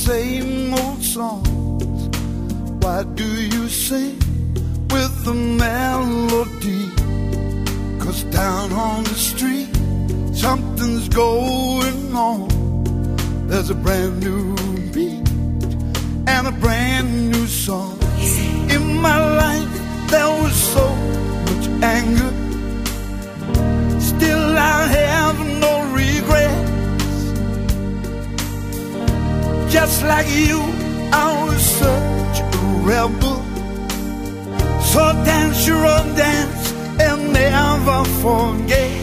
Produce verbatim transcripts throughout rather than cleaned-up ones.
same old songs? Why do you sing with the melody? 'Cause down on the street something's going on. There's a brand new beat and a brand new song. In my life there was so much anger, still I have no regrets. Just like you, I was such a rebel. So dance your own dance and never forget.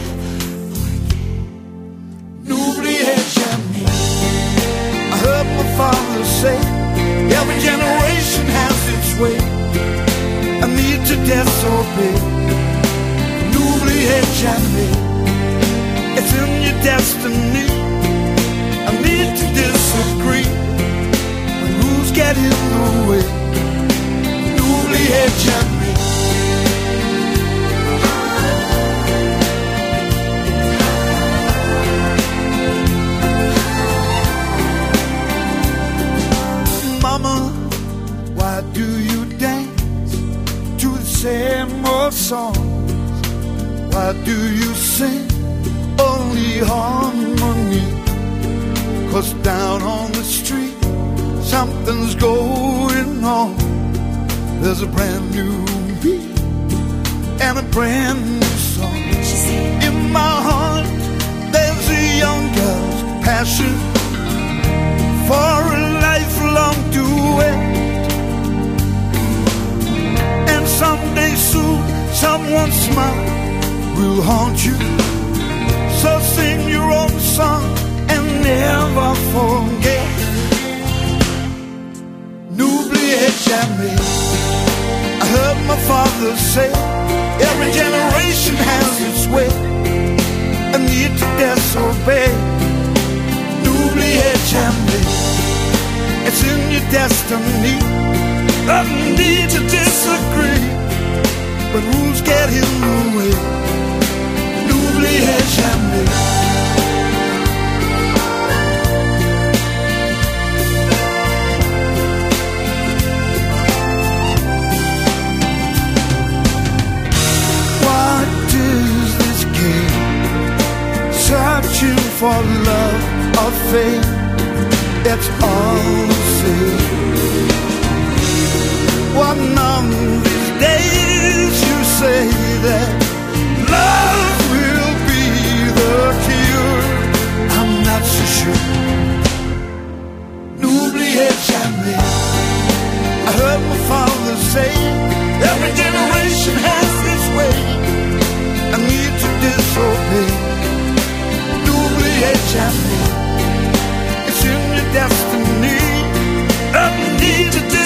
N'oubliez jamais. I heard my father say, every generation has its way. I need to disobey. N'oubliez jamais. It's in your destiny. I need to disagree when rules get in the way. N'oubliez jamais. Mama, why do you dance to the same old songs? Why do you sing only harmony? 'Cause down on the street something's going on. There's a brand new beat and a brand new song. In my heart there's a young girl's passion for a lifelong duet. And someday soon someone's smile will haunt you. So sing your own song and never forget. N'oubliez jamais. I heard my father say, every generation has its way. I need to disobey. N'oubliez jamais. It's in your destiny. I need to disagree when rules get in the way. N'oubliez jamais. Searching for love or fate, that's all the same. One of these days you say that love will be the cure. I'm not so sure. N'oubliez jamais. I heard my father say, every generation has its way. I need to disobey. N'oubliez jamais. It's in your destiny. I need to